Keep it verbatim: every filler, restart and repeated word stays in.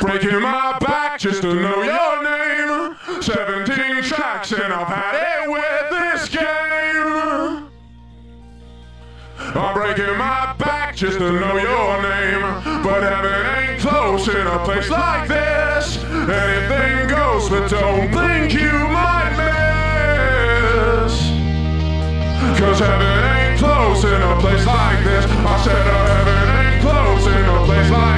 breaking my back just to know your name. Seventeen tracks and I've had it with this game. I'm breaking my back just to know your name, but heaven ain't close in a place like this. Anything goes, but don't think you might miss. Cause heaven ain't close in a place like this. I said uh, heaven ain't close in a place like